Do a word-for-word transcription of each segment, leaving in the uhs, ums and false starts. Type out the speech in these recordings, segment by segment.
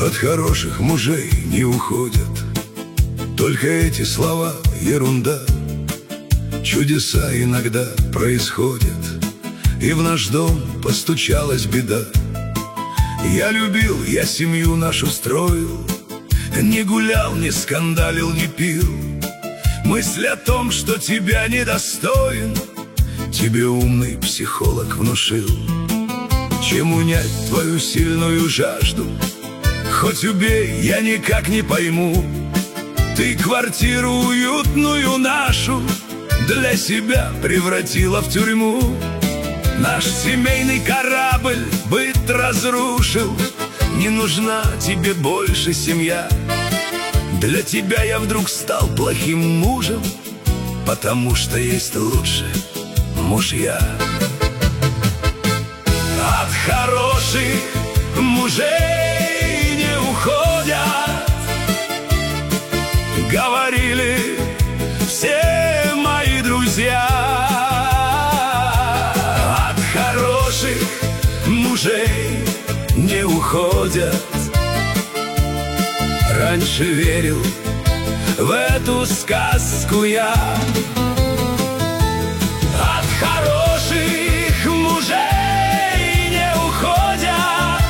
От хороших мужей не уходят только эти слова, ерунда. Чудеса иногда происходят, и в наш дом постучалась беда. Я любил, я семью нашу строил, не гулял, не скандалил, не пил. Мысль о том, что тебя недостоин, тебе умный психолог внушил. Чем унять твою сильную жажду? Хоть убей, я никак не пойму. Ты квартиру уютную нашу для себя превратила в тюрьму. Наш семейный корабль быт разрушил. Не нужна тебе больше семья. Для тебя я вдруг стал плохим мужем, потому что есть лучше мужья. От хороших мужей не уходят, говорили все мои друзья. От хороших мужей не уходят. Раньше верил в эту сказку я. От хороших мужей не уходят.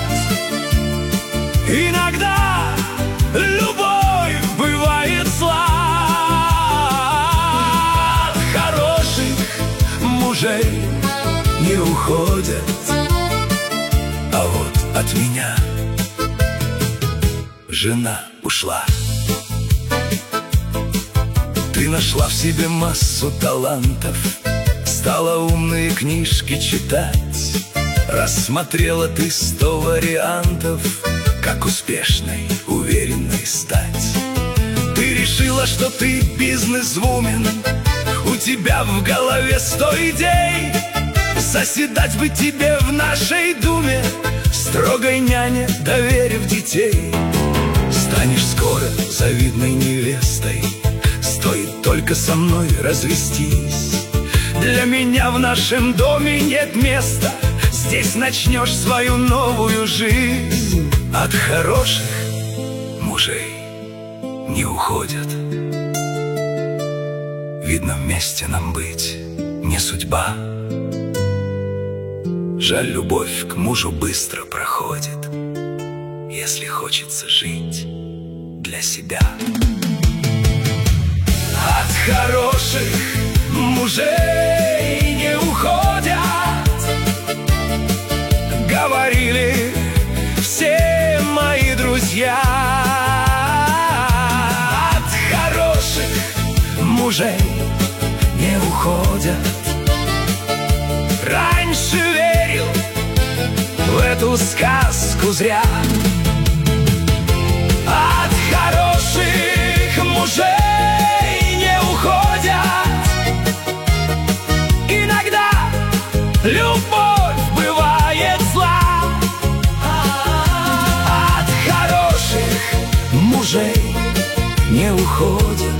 Иногда любовь бывает зла. От хороших мужей не уходят. А вот от меня жена ушла. Ты нашла в себе массу талантов, стала умные книжки читать. Рассмотрела ты сто вариантов, как успешной, уверенной стать. Ты решила, что ты бизнесвумен, у тебя в голове сто идей. Заседать бы тебе в нашей думе, строгой няне доверив детей. Станешь скоро завидной невестой, стоит только со мной развестись. Для меня в нашем доме нет места, здесь начнешь свою новую жизнь. От хороших мужей не уходят. Видно, вместе нам быть не судьба. Жаль, любовь к мужу быстро проходит, если хочется жить для себя. От хороших мужей не уходят, говорили все мои друзья. От хороших мужей не уходят. Раньше верил в эту сказку зря. От хороших мужей не уходят. Иногда любовь бывает зла. От хороших мужей не уходят.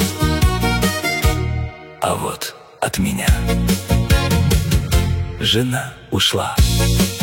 А вот от меня жена ушла.